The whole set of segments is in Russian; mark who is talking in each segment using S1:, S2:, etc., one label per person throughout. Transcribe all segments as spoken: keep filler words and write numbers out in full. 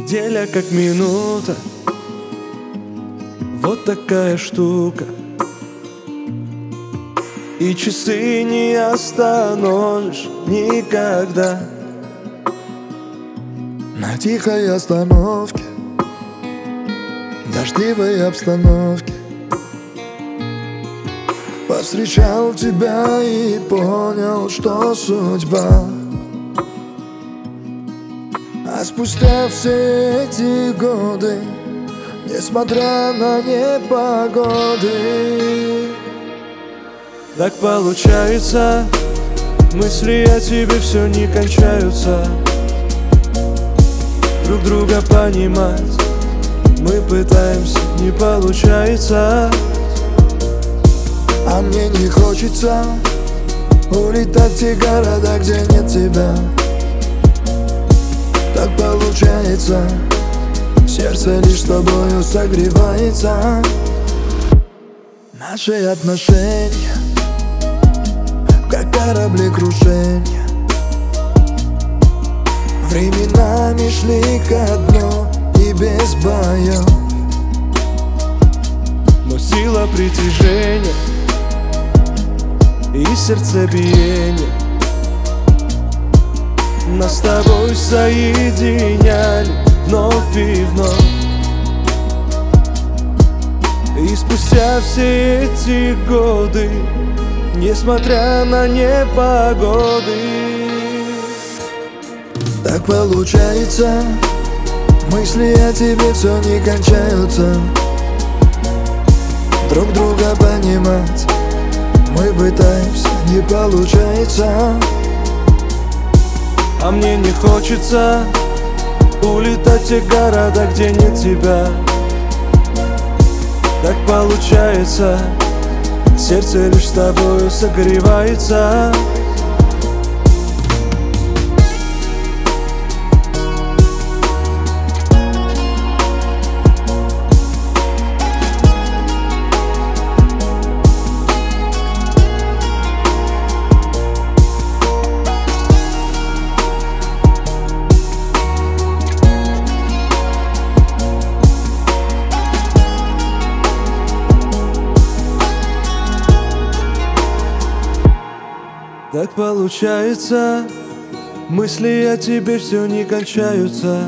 S1: Неделя как минута, вот такая штука. И часы не остановишь никогда.
S2: На тихой остановке, дождливой обстановке повстречал тебя и понял, что судьба. А спустя все эти годы, несмотря на непогоды,
S1: так получается, мысли о тебе все не кончаются. Друг друга понимать мы пытаемся, не получается.
S2: А мне не хочется улетать в те города, где нет тебя. Так получается, сердце лишь с тобою согревается. Наши отношения как корабли крушения, временами шли ко дну и без боев.
S1: Но сила притяжения и сердцебиение нас с тобой соединяли вновь и вновь. И спустя все эти годы, несмотря на непогоды,
S2: так получается, мысли о тебе все не кончаются. Друг друга понимать мы пытаемся, не получается.
S1: А мне не хочется улетать в те города, где нет тебя. Так получается, сердце лишь с тобою согревается. Так получается, мысли о тебе все не кончаются.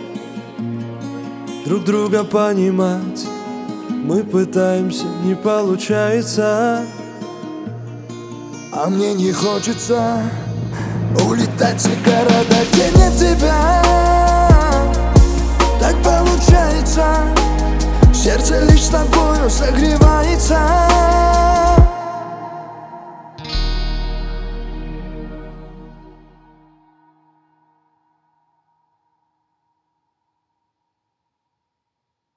S1: Друг друга понимать мы пытаемся, не получается.
S2: А мне не хочется улетать в те города, где нет тебя. Так получается, сердце лишь с тобою согревается.